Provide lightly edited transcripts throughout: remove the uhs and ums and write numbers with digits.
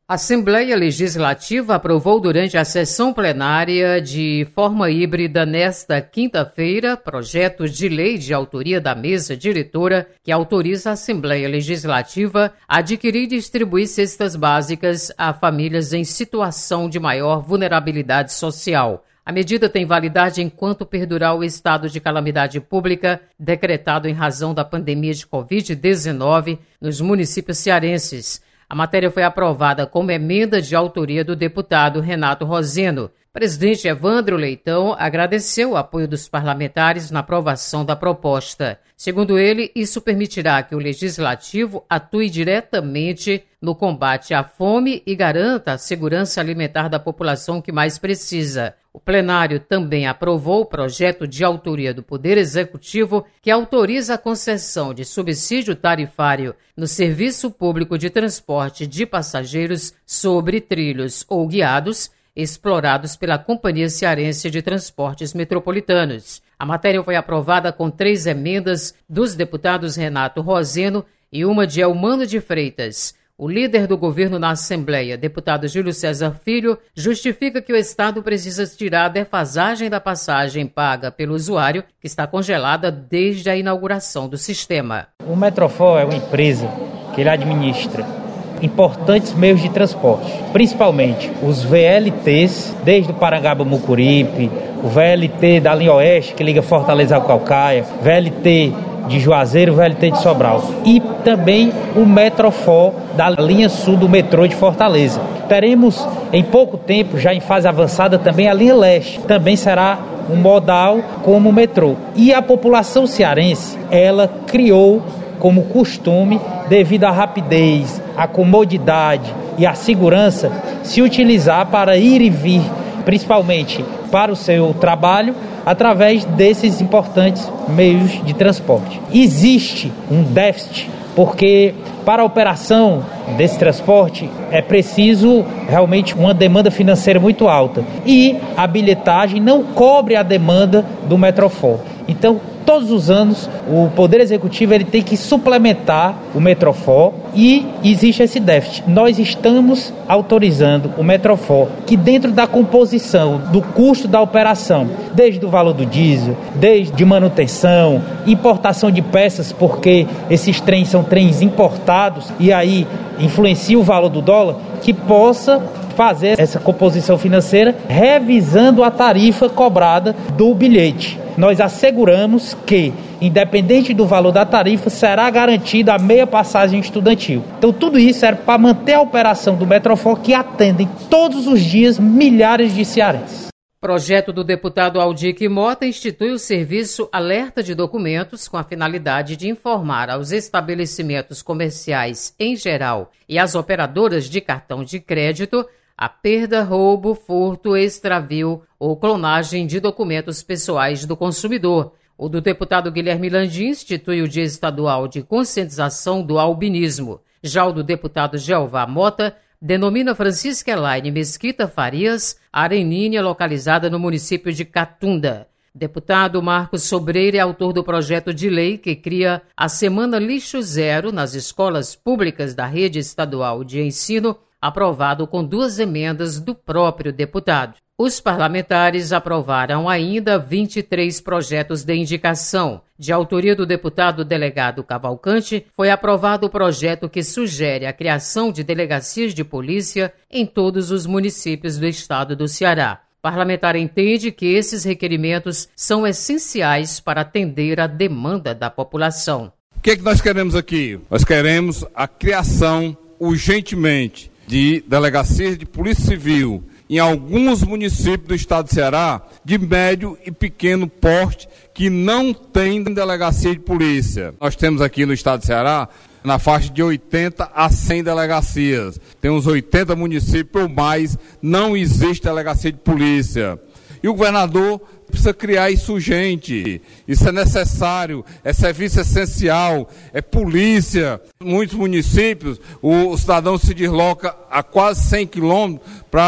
A Assembleia Legislativa aprovou durante a sessão plenária de forma híbrida nesta quinta-feira projeto de lei de autoria da mesa diretora que autoriza a Assembleia Legislativa a adquirir e distribuir cestas básicas a famílias em situação de maior vulnerabilidade social. A medida tem validade enquanto perdurar o estado de calamidade pública decretado em razão da pandemia de Covid-19 nos municípios cearenses. A matéria foi aprovada como emenda de autoria do deputado Renato Roseno. O presidente Evandro Leitão agradeceu o apoio dos parlamentares na aprovação da proposta. Segundo ele, isso permitirá que o Legislativo atue diretamente no combate à fome e garanta a segurança alimentar da população que mais precisa. O plenário também aprovou o projeto de autoria do Poder Executivo que autoriza a concessão de subsídio tarifário no serviço público de transporte de passageiros sobre trilhos ou guiados explorados pela Companhia Cearense de Transportes Metropolitanos. A matéria foi aprovada com 3 emendas dos deputados Renato Roseno e uma de Elmano de Freitas. O líder do governo na Assembleia, deputado Júlio César Filho, justifica que o Estado precisa tirar a defasagem da passagem paga pelo usuário, que está congelada desde a inauguração do sistema. O Metrofol é uma empresa que ele administra importantes meios de transporte, principalmente os VLTs, desde o Parangaba-Mucuripe, o VLT da linha Oeste, que liga Fortaleza ao Caucaia, VLT de Juazeiro, VLT de Sobral, e também o Metrofol da linha sul do metrô de Fortaleza. Teremos em pouco tempo, já em fase avançada, também a linha Leste, também será um modal como o metrô. E a população cearense, ela criou como costume, devido à rapidez, à comodidade e à segurança, se utilizar para ir e vir, principalmente para o seu trabalho, através desses importantes meios de transporte. Existe um déficit, porque para a operação desse transporte é preciso realmente uma demanda financeira muito alta. E a bilhetagem não cobre a demanda do Metrofol. Então, todos os anos, o Poder Executivo ele tem que suplementar o Metrofol e existe esse déficit. Nós estamos autorizando o Metrofol, que dentro da composição do custo da operação, desde o valor do diesel, desde manutenção, importação de peças, porque esses trens são trens importados e aí influencia o valor do dólar, que possa fazer essa composição financeira revisando a tarifa cobrada do bilhete. Nós asseguramos que, independente do valor da tarifa, será garantida a meia passagem estudantil. Então, tudo isso serve para manter a operação do Metrofol, que atendem todos os dias milhares de cearenses. Projeto do deputado Aldir Mota institui o serviço Alerta de Documentos com a finalidade de informar aos estabelecimentos comerciais em geral e às operadoras de cartão de crédito a perda, roubo, furto, extravio ou clonagem de documentos pessoais do consumidor. O do deputado Guilherme Landim institui o Dia Estadual de Conscientização do Albinismo. Já o do deputado Jeová Mota denomina Francisca Elaine Mesquita Farias a areninha localizada no município de Catunda. Deputado Marcos Sobreira é autor do projeto de lei que cria a Semana Lixo Zero nas escolas públicas da rede estadual de ensino, aprovado com 2 emendas do próprio deputado. Os parlamentares aprovaram ainda 23 projetos de indicação. De autoria do deputado delegado Cavalcante, foi aprovado o projeto que sugere a criação de delegacias de polícia em todos os municípios do estado do Ceará. O parlamentar entende que esses requerimentos são essenciais para atender a demanda da população. O que nós queremos aqui? Nós queremos a criação, urgentemente, de delegacias de polícia civil em alguns municípios do estado do Ceará de médio e pequeno porte que não tem delegacia de polícia. Nós temos aqui no estado do Ceará na faixa de 80 a 100 delegacias. Tem uns 80 municípios ou mais, não existe delegacia de polícia. E o governador precisa criar isso urgente. Isso é necessário, é serviço essencial, é polícia. Em muitos municípios, o cidadão se desloca a quase 100 quilômetros para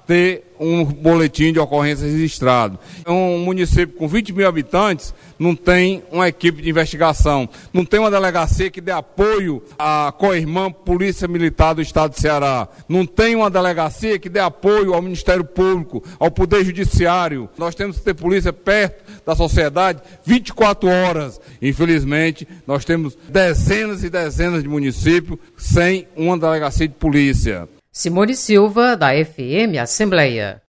ter um boletim de ocorrência registrado. Um município com 20 mil habitantes não tem uma equipe de investigação, não tem uma delegacia que dê apoio à co-irmã Polícia Militar do Estado de Ceará, não tem uma delegacia que dê apoio ao Ministério Público, ao Poder Judiciário. Nós temos que ter polícia perto da sociedade 24 horas. Infelizmente, nós temos dezenas e dezenas de municípios sem uma delegacia de polícia. Simone Silva, da FM Assembleia.